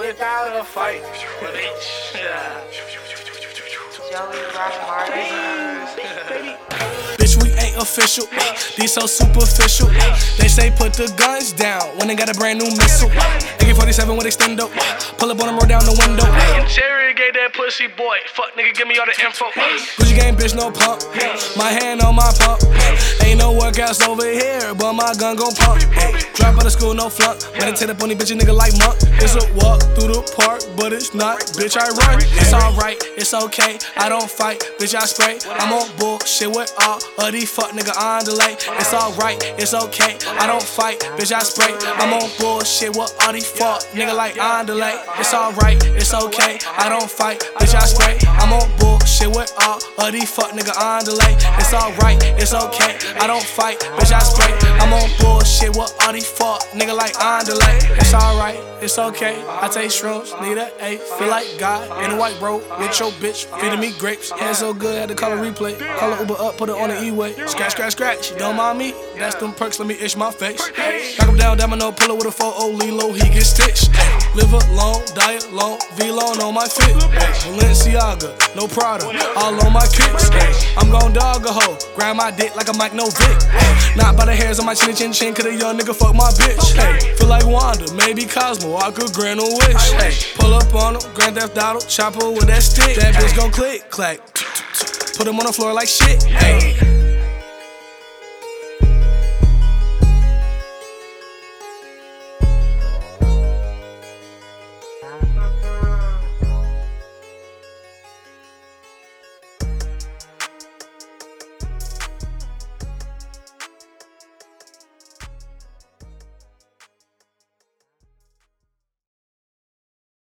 without a fight. Joey Rock Martin. Bitch, we ain't official. These so superficial. They say put the guns down when they got a brand new missile. AK-47 with extendo. Pull up on them, roll down the window. Interrogate that pussy boy. Fuck nigga, give me all the info. Gucci gang, bitch, no pump. My hand on my pump. Ain't no workouts over here, but my gun gon' pump. Drop out of school, no flunk. Meditate up on these bitches, nigga like monk. It's a walk through the park, but it's not. Bitch, I run. It's alright, it's okay. I don't fight, bitch, I spray. I'm on bullshit with all of these fuck nigga on delay. It's alright, it's okay. I don't fight, bitch, I spray. I'm on bullshit with all these fuck nigga like on delay. It's alright, it's okay. I don't fight, bitch, I spray. I'm on bullshit with all of these fuck nigga on delay. It's alright, it's okay. I don't fight, bitch, I spray. I'm on bullshit with all these fuck nigga like on delay. It's alright, it's okay. I take shrooms, need a A. Feel like God in a white robe with your bitch feeding me grapes. Hands so good, had to call a replay. Call her Uber up, put her on the E-way. Scratch, scratch, scratch. Don't mind me. That's them perks, let me itch my face. Knock him down, domino, pull her with a 4-0 Lilo, he get stitched. Live alone, die alone, V-Lone on my fit. Balenciaga, no Prada, all on my kicks. I'm gon' dog a hoe, grab my dick like a Mike No Vic. Not by the hairs on my chin chin chin, cause a young nigga fuck my bitch. Feel like Wanda, maybe Cosmo, I could grant a wish. Pull up on him, Grand Theft Auto, chopper with that stick. That bitch gon' click, clack. Put him on the floor like shit.